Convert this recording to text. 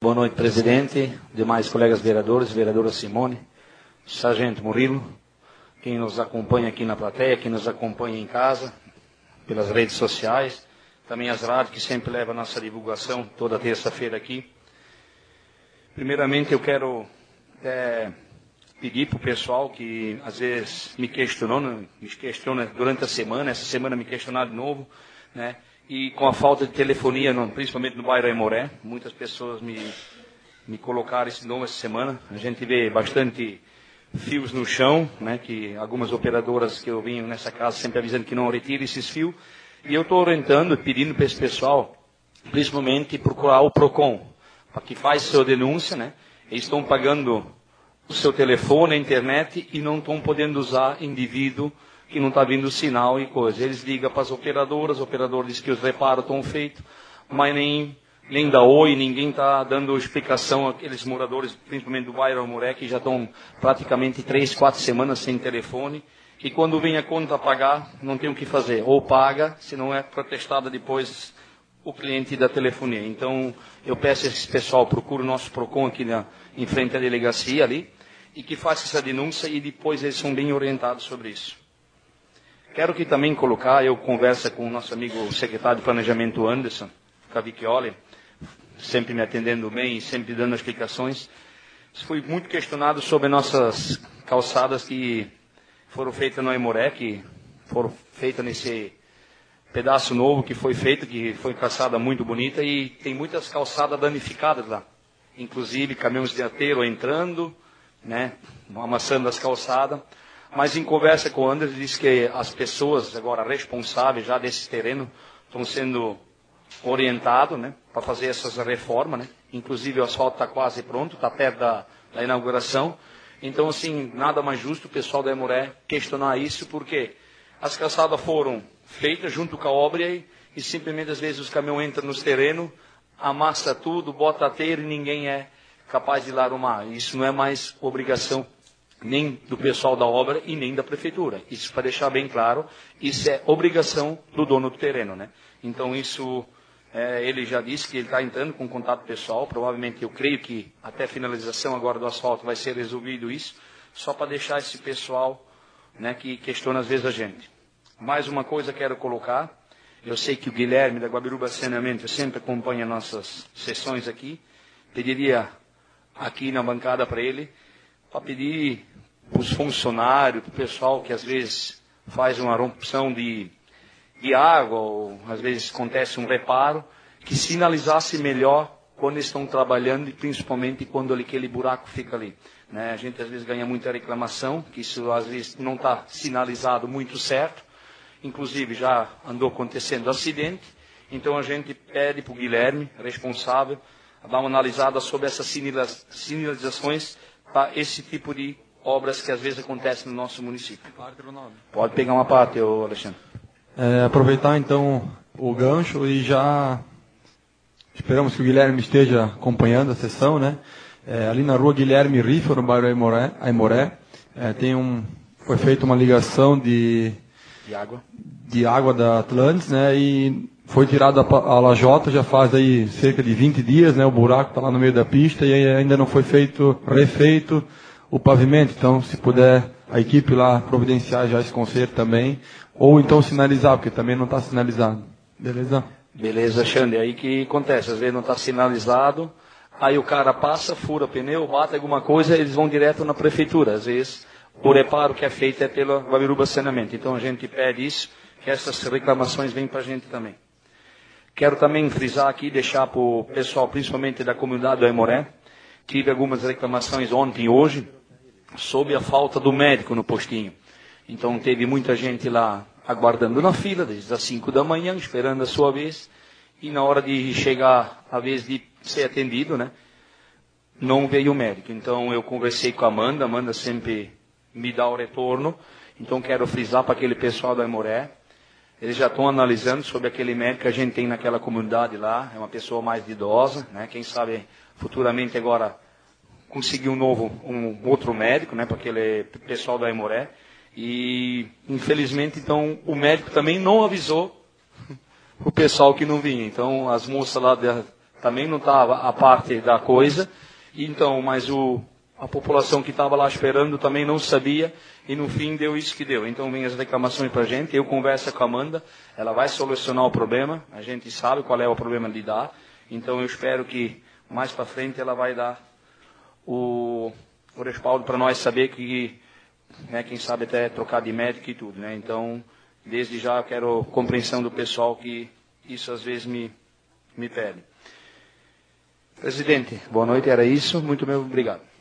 Boa noite, presidente, demais colegas vereadores, vereadora Simone, sargento Murilo, quem nos acompanha aqui na plateia, quem nos acompanha em casa, pelas redes sociais, também as rádios que sempre levam a nossa divulgação toda terça-feira aqui. Primeiramente, eu quero pedir para o pessoal que às vezes me questiona durante a semana, essa semana me questionar de novo, né? E com a falta de telefonia, principalmente no bairro Aimoré, muitas pessoas me colocaram esse nome essa semana. A gente vê bastante fios no chão, né? Que algumas operadoras que eu vim nessa casa sempre avisando que não retire esses fios. E eu estou orientando, pedindo para esse pessoal, principalmente procurar o PROCON, para que faz sua denúncia, né? Eles estão pagando o seu telefone, a internet e não estão podendo usar indivíduo que não está vindo sinal e coisa. Eles ligam para as operadoras, o operador diz que os reparos estão feitos, mas nem dá oi, ninguém está dando explicação àqueles moradores, principalmente do bairro Aimoré, que já estão praticamente 3, 4 semanas sem telefone, e quando vem a conta a pagar, não tem o que fazer. Ou paga, se não é protestada depois o cliente da telefonia. Então, eu peço a esse pessoal, procure o nosso PROCON aqui em frente à delegacia ali, e que faça essa denúncia e depois eles são bem orientados sobre isso. Quero que também colocar, eu converso com o nosso amigo o secretário de Planejamento Anderson Cavicchioli, sempre me atendendo bem e sempre dando explicações. Fui muito questionado sobre nossas calçadas que foram feitas no Aimoré, que foram feitas nesse pedaço novo que foi calçada muito bonita e tem muitas calçadas danificadas lá. Inclusive caminhões de aterro entrando, né, amassando as calçadas. Mas em conversa com o Anderson, disse que as pessoas agora responsáveis já desse terreno estão sendo orientados, né, para fazer essas reformas, né? Inclusive o asfalto está quase pronto, está perto da inauguração. Então, assim, nada mais justo o pessoal da Aimoré questionar isso, porque as calçadas foram feitas junto com a obra e simplesmente às vezes os caminhões entram nos terrenos, amassa tudo, bota aterro e ninguém é capaz de lá arrumar. Isso não é mais obrigação nem do pessoal da obra e nem da prefeitura. Isso, para deixar bem claro, isso é obrigação do dono do terreno, né? Então, isso, ele já disse que ele está entrando com contato pessoal, provavelmente eu creio que até a finalização agora do asfalto vai ser resolvido isso, só para deixar esse pessoal, né, que questiona às vezes a gente. Mais uma coisa quero colocar, eu sei que o Guilherme da Guabiruba Saneamento sempre acompanha nossas sessões aqui, pediria aqui na bancada para ele, para pedir para os funcionários, para o pessoal que às vezes faz uma rompição de água, ou às vezes acontece um reparo, que sinalizasse melhor quando estão trabalhando e principalmente quando aquele buraco fica ali, né? A gente às vezes ganha muita reclamação, que isso às vezes não está sinalizado muito certo, inclusive já andou acontecendo acidente, então a gente pede para o Guilherme, responsável, dar uma analisada sobre essas sinalizações para esse tipo de obras que às vezes acontecem no nosso município. Pode pegar uma parte, Alexandre. Aproveitar então o gancho e já esperamos que o Guilherme esteja acompanhando a sessão, né? Ali na rua Guilherme Riffa, no bairro Aimoré, foi feita uma ligação de água da Atlantis, né? E foi tirada a lajota, já faz aí cerca de 20 dias, né? O buraco está lá no meio da pista e ainda não foi refeito o pavimento. Então, se puder a equipe lá providenciar já esse conserto também, ou então sinalizar, porque também não está sinalizado. Beleza? Beleza, Xande. Aí que acontece, às vezes não está sinalizado, aí o cara passa, fura pneu, bate alguma coisa, eles vão direto na prefeitura. Às vezes, o reparo que é feito é pela Guabiruba Saneamento. Então, a gente pede isso, que essas reclamações venham para a gente também. Quero também frisar aqui, deixar para o pessoal, principalmente da comunidade do Aimoré, tive algumas reclamações ontem e hoje, sobre a falta do médico no postinho. Então, teve muita gente lá aguardando na fila, desde as 5 da manhã, esperando a sua vez, e na hora de chegar a vez de ser atendido, né, não veio o médico. Então, eu conversei com a Amanda sempre me dá o retorno, então quero frisar para aquele pessoal do Aimoré, eles já estão analisando sobre aquele médico que a gente tem naquela comunidade lá, é uma pessoa mais idosa, né, quem sabe futuramente agora conseguir um outro médico, né, para aquele pessoal da Aimoré. E, infelizmente, então, o médico também não avisou o pessoal que não vinha. Então, as moças lá também não estava a parte da coisa, então, mas a população que estava lá esperando também não sabia, e no fim deu isso que deu. Então vem as reclamações para a gente, eu converso com a Amanda, ela vai solucionar o problema, a gente sabe qual é o problema de dar, então eu espero que mais para frente ela vai dar o respaldo para nós saber que, né, quem sabe até trocar de médico e tudo, né? Então, desde já eu quero compreensão do pessoal que isso às vezes me pede. Presidente, boa noite, era isso, muito obrigado.